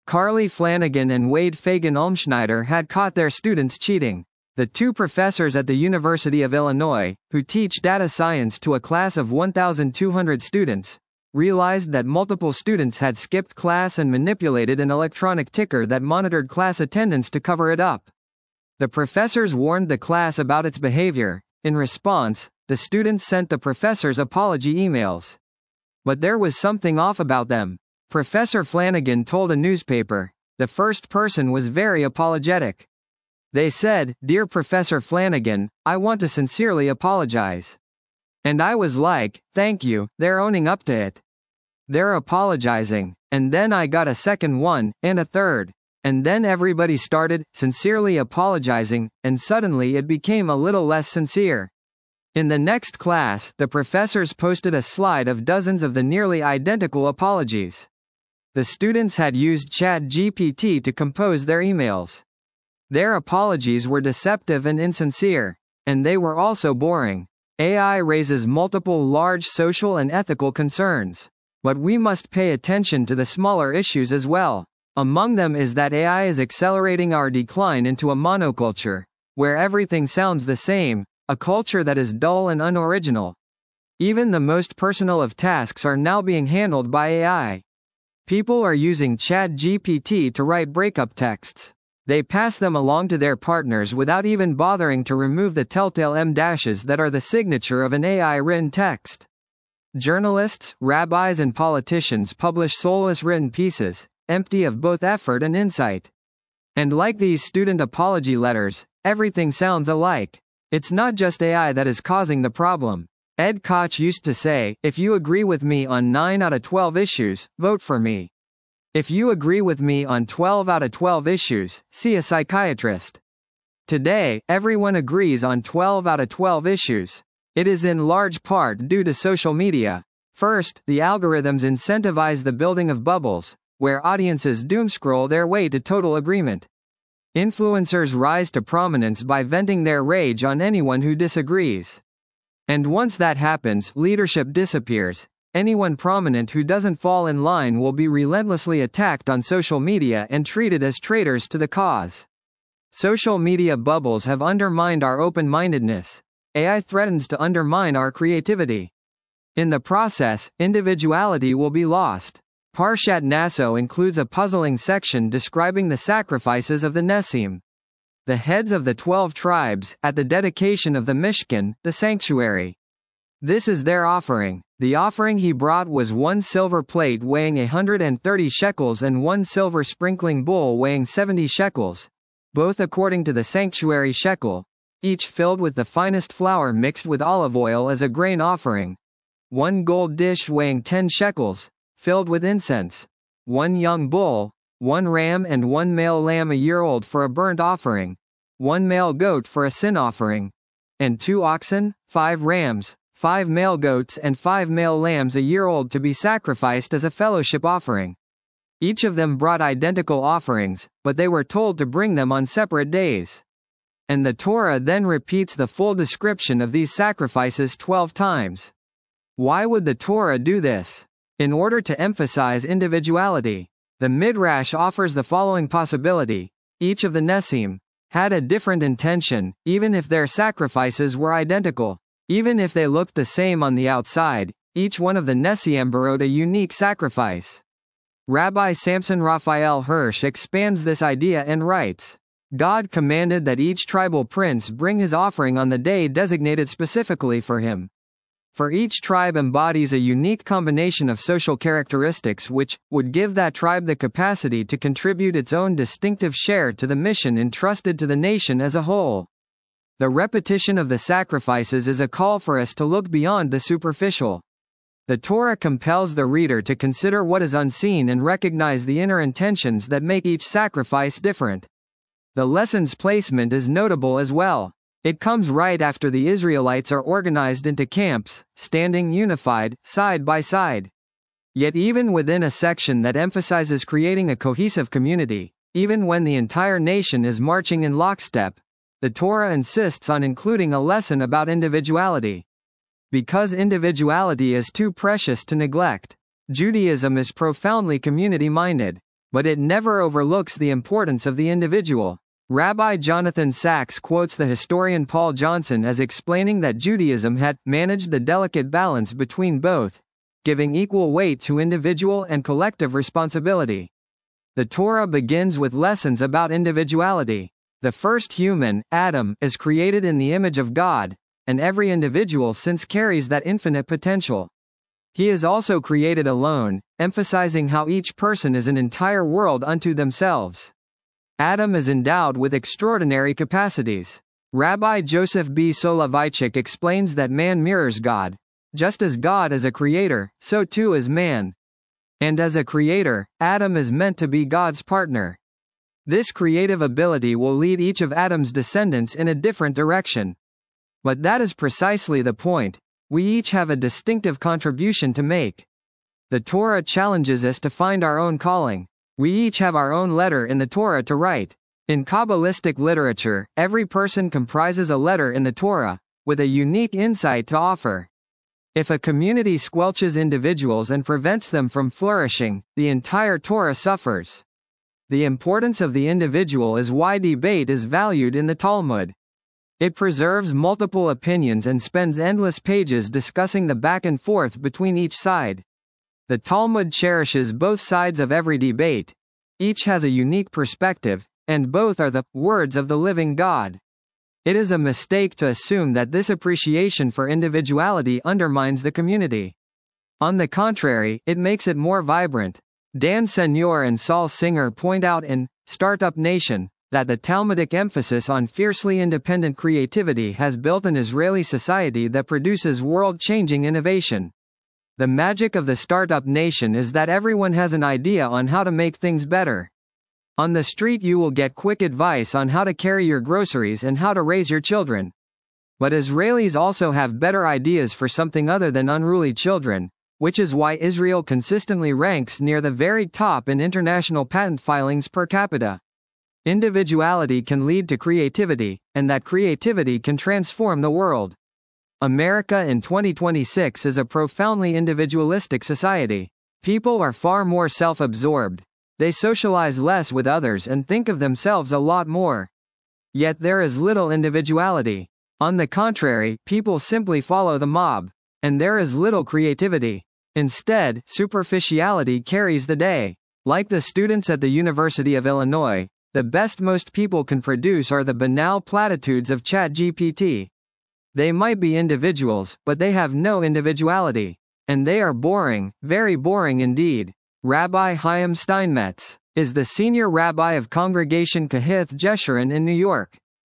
Carly Flanagan and Wade Fagan Olmschneider had caught their students cheating. The two professors at the University of Illinois, who teach data science to a class of 1,200 students, realized that multiple students had skipped class and manipulated an electronic ticker that monitored class attendance to cover it up. The professors warned the class about its behavior. In response, the students sent the professors apology emails. But there was something off about them. Professor Flanagan told a newspaper. The first person was very apologetic. They said, "Dear Professor Flanagan, I want to sincerely apologize." And I was like, "Thank you, they're owning up to it. They're apologizing." And then I got a second one, and a third. And then everybody started, sincerely apologizing, and suddenly it became a little less sincere. In the next class, the professors posted a slide of dozens of the nearly identical apologies. The students had used ChatGPT to compose their emails. Their apologies were deceptive and insincere. And they were also boring. AI raises multiple large social and ethical concerns. But we must pay attention to the smaller issues as well. Among them is that AI is accelerating our decline into a monoculture, where everything sounds the same, a culture that is dull and unoriginal. Even the most personal of tasks are now being handled by AI. People are using ChatGPT to write breakup texts. They pass them along to their partners without even bothering to remove the telltale M-dashes that are the signature of an AI-written text. Journalists, rabbis and politicians publish soulless written pieces, empty of both effort and insight. And like these student apology letters, everything sounds alike. It's not just AI that is causing the problem. Ed Koch used to say, "If you agree with me on 9 out of 12 issues, vote for me. If you agree with me on 12 out of 12 issues, see a psychiatrist." Today, everyone agrees on 12 out of 12 issues. It is in large part due to social media. First, the algorithms incentivize the building of bubbles, where audiences doomscroll their way to total agreement. Influencers rise to prominence by venting their rage on anyone who disagrees. And once that happens, leadership disappears. Anyone prominent who doesn't fall in line will be relentlessly attacked on social media and treated as traitors to the cause. Social media bubbles have undermined our open-mindedness. AI threatens to undermine our creativity. In the process, individuality will be lost. Parshat Naso includes a puzzling section describing the sacrifices of the Nessim, the heads of the 12 tribes, at the dedication of the Mishkan, the sanctuary. This is their offering. The offering he brought was 1 silver plate weighing 130 shekels and 1 silver sprinkling bowl weighing 70 shekels, both according to the sanctuary shekel, each filled with the finest flour mixed with olive oil as a grain offering. 1 gold dish weighing 10 shekels, filled with incense. 1 young bull, 1 ram and 1 male lamb a year old for a burnt offering. 1 male goat for a sin offering. And 2 oxen, 5 rams, 5 male goats and 5 male lambs a year old to be sacrificed as a fellowship offering. Each of them brought identical offerings, but they were told to bring them on separate days. And the Torah then repeats the full description of these sacrifices 12 times. Why would the Torah do this? In order to emphasize individuality. The Midrash offers the following possibility: each of the Nessim had a different intention, even if their sacrifices were identical. Even if they looked the same on the outside, each one of the Nessim borrowed a unique sacrifice. Rabbi Samson Raphael Hirsch expands this idea and writes, "God commanded that each tribal prince bring his offering on the day designated specifically for him. For each tribe embodies a unique combination of social characteristics which would give that tribe the capacity to contribute its own distinctive share to the mission entrusted to the nation as a whole." The repetition of the sacrifices is a call for us to look beyond the superficial. The Torah compels the reader to consider what is unseen and recognize the inner intentions that make each sacrifice different. The lesson's placement is notable as well. It comes right after the Israelites are organized into camps, standing unified, side by side. Yet even within a section that emphasizes creating a cohesive community, even when the entire nation is marching in lockstep, the Torah insists on including a lesson about individuality. Because individuality is too precious to neglect. Judaism is profoundly community-minded. But it never overlooks the importance of the individual. Rabbi Jonathan Sacks quotes the historian Paul Johnson as explaining that Judaism had managed the delicate balance between both, giving equal weight to individual and collective responsibility. The Torah begins with lessons about individuality. The first human, Adam, is created in the image of God, and every individual since carries that infinite potential. He is also created alone, emphasizing how each person is an entire world unto themselves. Adam is endowed with extraordinary capacities. Rabbi Joseph B. Soloveitchik explains that man mirrors God. Just as God is a creator, so too is man. And as a creator, Adam is meant to be God's partner. This creative ability will lead each of Adam's descendants in a different direction. But that is precisely the point. We each have a distinctive contribution to make. The Torah challenges us to find our own calling. We each have our own letter in the Torah to write. In Kabbalistic literature, every person comprises a letter in the Torah, with a unique insight to offer. If a community squelches individuals and prevents them from flourishing, the entire Torah suffers. The importance of the individual is why debate is valued in the Talmud. It preserves multiple opinions and spends endless pages discussing the back and forth between each side. The Talmud cherishes both sides of every debate. Each has a unique perspective, and both are the words of the living God. It is a mistake to assume that this appreciation for individuality undermines the community. On the contrary, it makes it more vibrant. Dan Senor and Saul Singer point out in Startup Nation that the Talmudic emphasis on fiercely independent creativity has built an Israeli society that produces world-changing innovation. The magic of the startup nation is that everyone has an idea on how to make things better. On the street you will get quick advice on how to carry your groceries and how to raise your children. But Israelis also have better ideas for something other than unruly children, which is why Israel consistently ranks near the very top in international patent filings per capita. Individuality can lead to creativity, and that creativity can transform the world. America in 2026 is a profoundly individualistic society. People are far more self-absorbed. They socialize less with others and think of themselves a lot more. Yet there is little individuality. On the contrary, people simply follow the mob. And there is little creativity. Instead, superficiality carries the day. Like the students at the University of Illinois, the best most people can produce are the banal platitudes of ChatGPT. They might be individuals, but they have no individuality. And they are boring, very boring indeed. Rabbi Chaim Steinmetz is the senior rabbi of Congregation Kahith Jeshurun in New York.